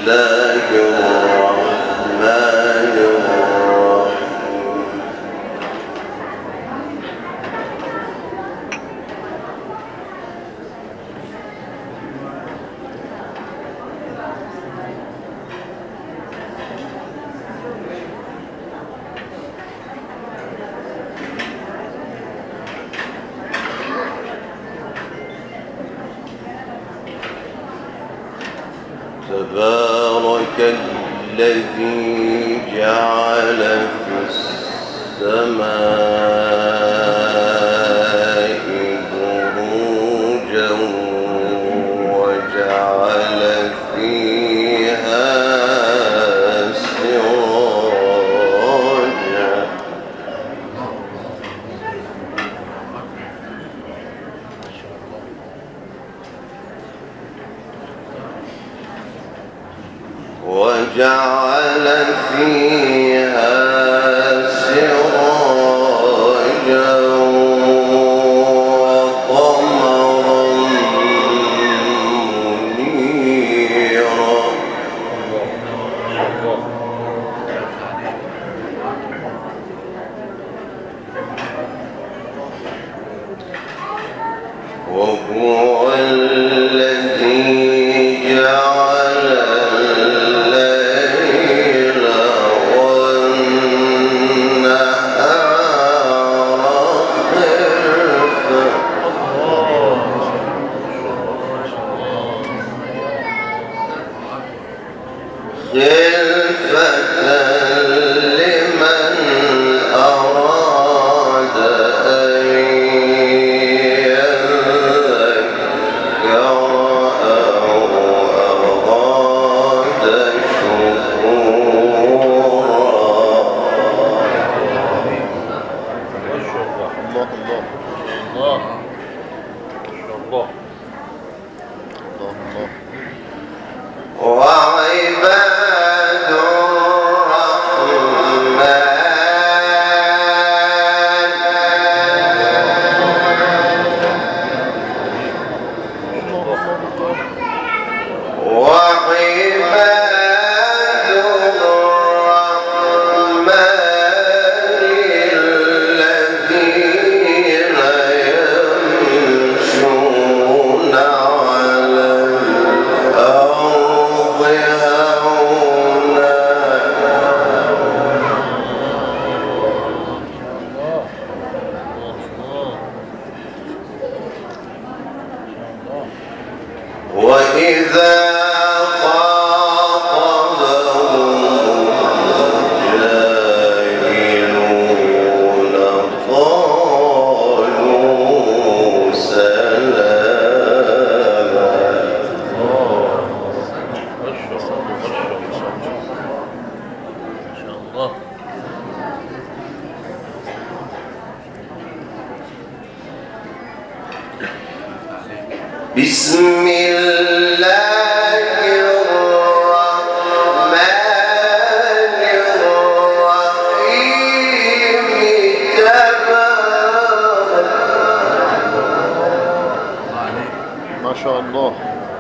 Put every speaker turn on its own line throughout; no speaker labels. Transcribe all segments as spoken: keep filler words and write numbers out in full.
تبارك الذي جعل في السماء بروجا وجعل فيها سراجا وجعل فيها سراجا وقمرا منيرا وهو الذي جعل الليل والنهار خلفة خلفة لمن أراد أن يذكر أو أراد وعباد الرحمن وعباد الرحمن الذين يمشون على الأرض هونا وإذا خاطبهم الجاهلون قالوا سلاما بسم الله الرحمن الرحيم تبارك
ما شاء الله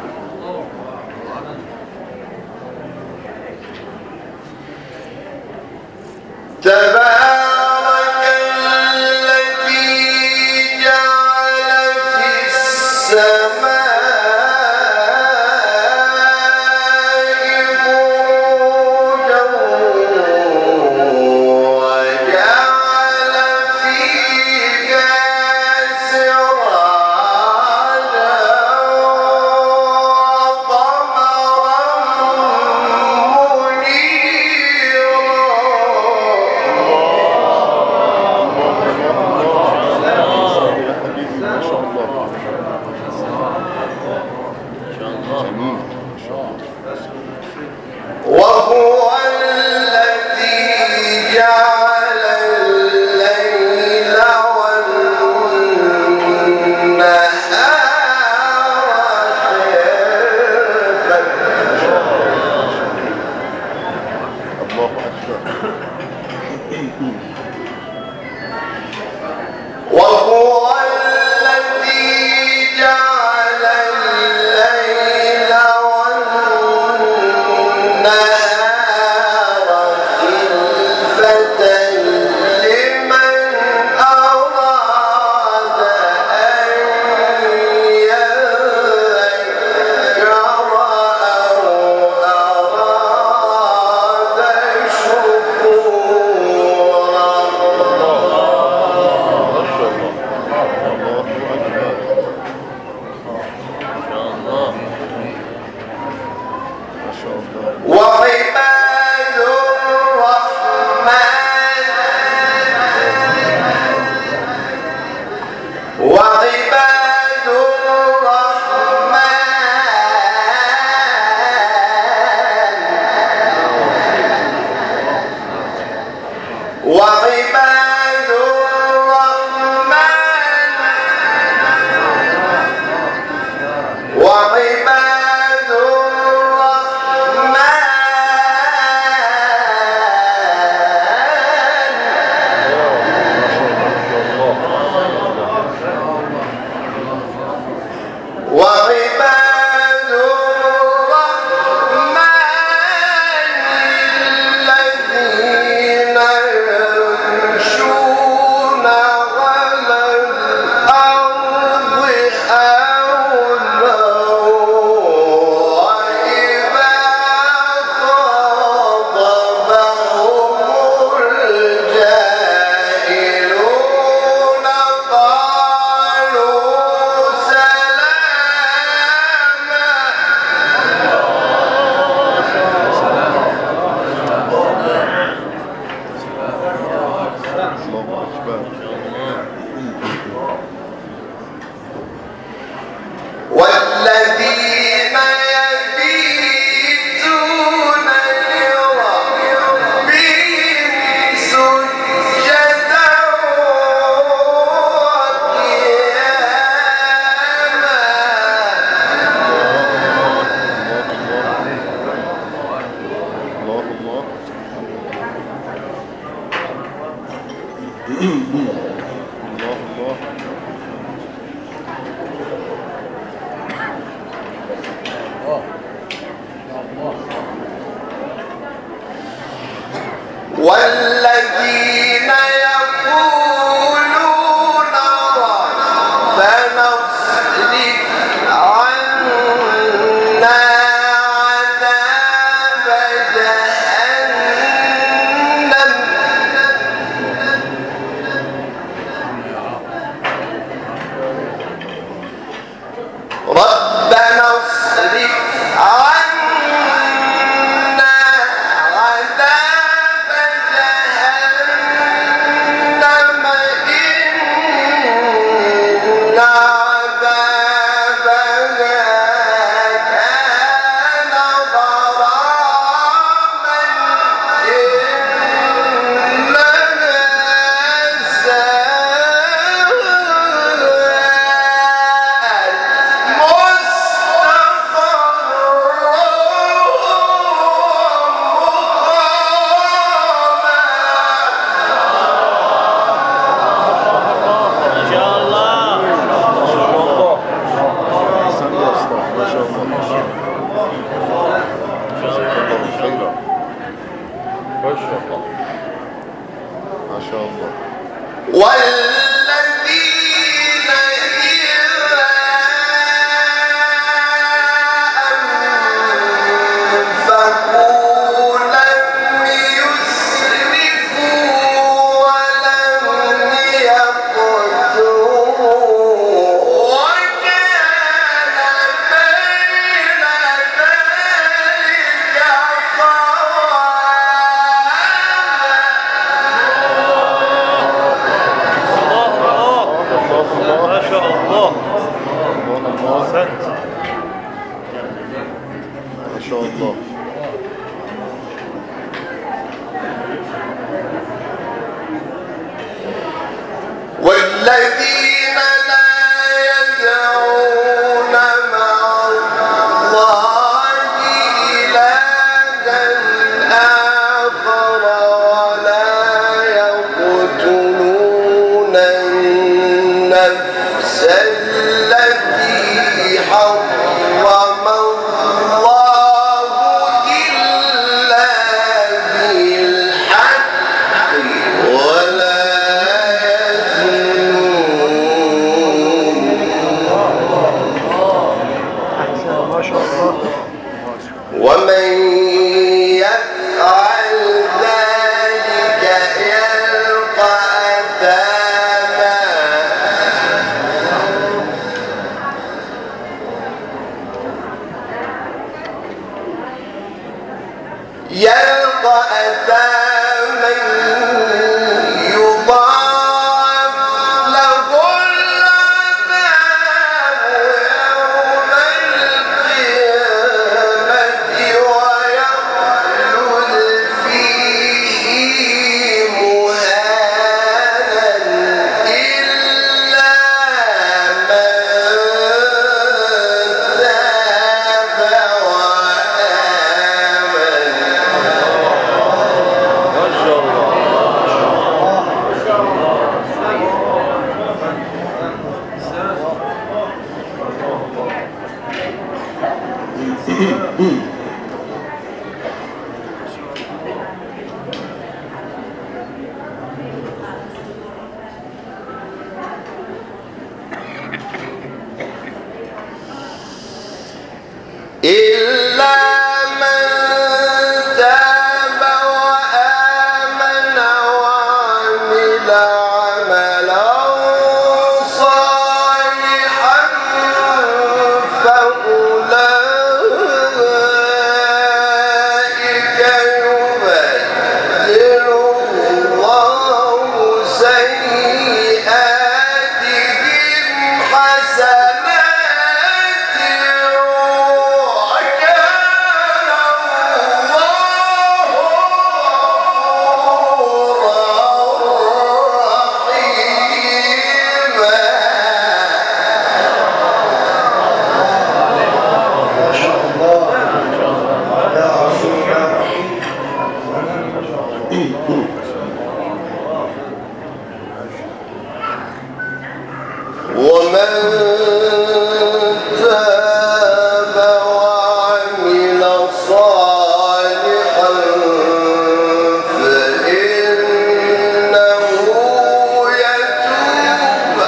تبارك الذي جعل في السماء بروجا وجعل فيها سراجا وقمرا وهو الذي جعل الليل والنهار خلفة
الله أكبر
وهو الذي جعل الليل والنهار وعباد الرحمن وعباد الرحمن وعباد الرحمن وعباد الرحمن وعباد الرحمن الذين يمشون على الأرض هونا وإذا خاطبهم الجاهلون قالوا
الله أكبر.
والذين يبيتون لربهم سجدا
الله الله. الله الله.
والذين يقولون ربنا اصرف عنا عذاب جهنم ربنا اصرف عنا عذاب جهنم إن عذابها كان غراما إنها ساءت
أحسن يا أستاذ. ما شاء الله. جزاك الله خيرا. ما شاء الله. ما شاء الله.
والذين إذا أنفقوا لم يسرفوا ولم يقتروا وكان بين ذلك قواما
ما شاء الله.
الله الله.
أحسنت.
ما شاء الله.
والذين لا يدعون مع الله إلها آخر ولا يقتلون النفس التي حرم الله إلا بالحق ولا ومن يفعل ذلك يلقى أثاما يلقى أثاما يضاعف له العذاب يوم القيامة ويخلد فيه مهانا إلا من تاب وآمن.
ما شاء الله.
إلا من تاب وآمن وعمل عملا صالحا فأولئك يبدل الله سيئاتهم حسنات وكان الله غفورا رحيما. ومن تاب وعمل صالحا فإنه يتوب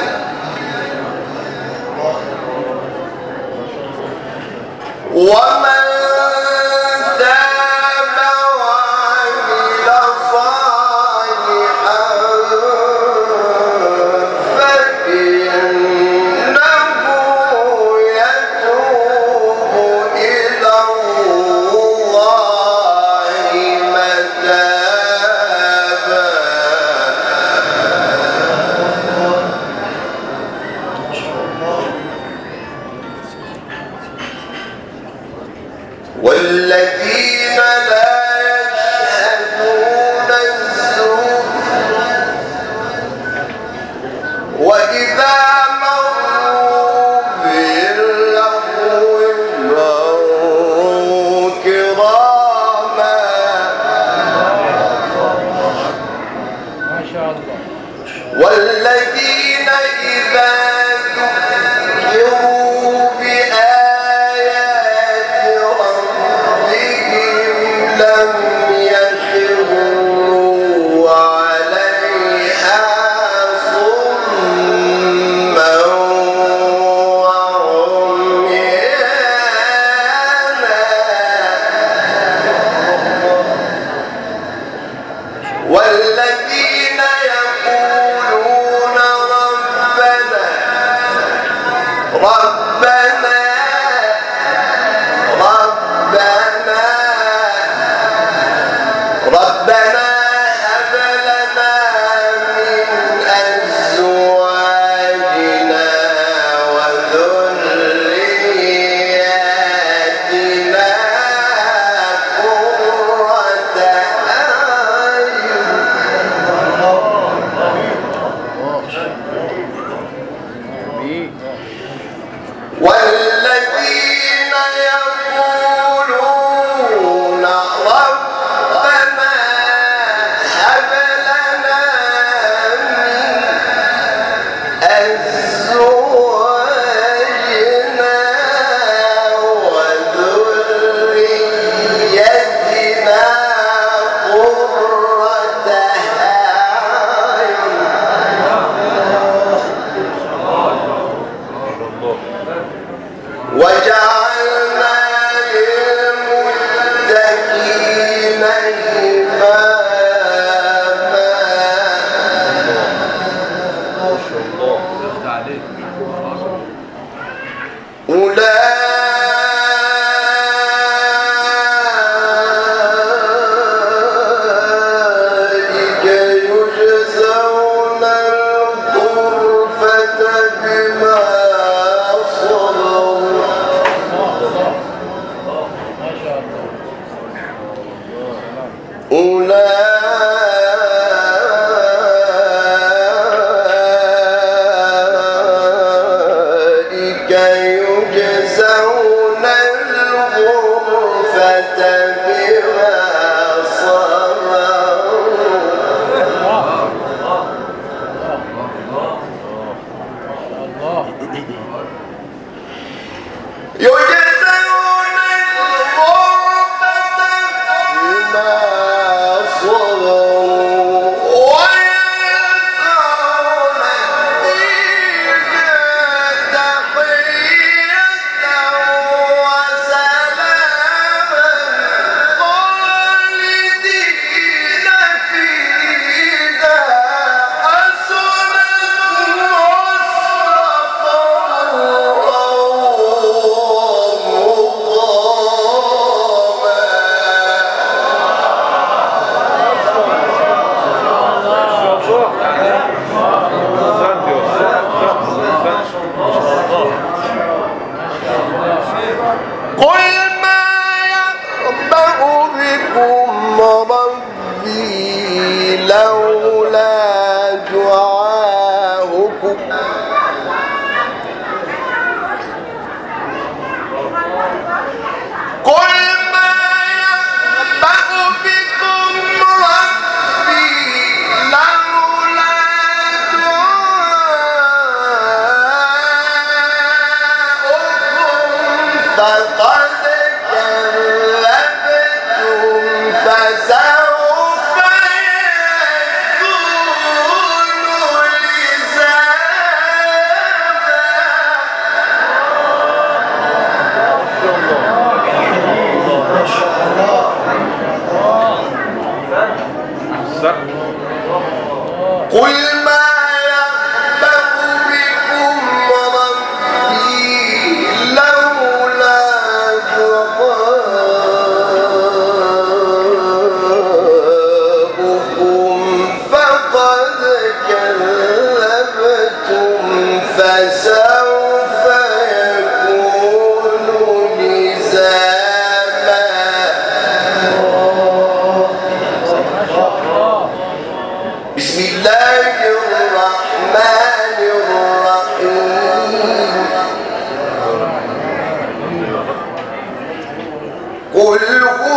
ومن تاب وعمل صالحا فإنه يتوب إلى الله متابا. والذين لا يشهدون الزور وإذا مروا باللغو مروا كراما. والذين إذا ذكروا بآيات ربهم أولئك يجزون الغرفة بما صبروا يجزون الغرفة بما صبروا ويلقون فيها تحية وسلاما خالدين فيها حسنت قل ما يعبأ بكم ربي لولا دعاؤكم قل ما يعبأ بكم ربي لولا دعاؤكم فقد كذبتم فسوف يكون قل ما يعبأ بكم ربي لولا دعاؤكم فقد كذبتم فسوف يكون لزاما بسم الله الرحمن الرحيم قل هو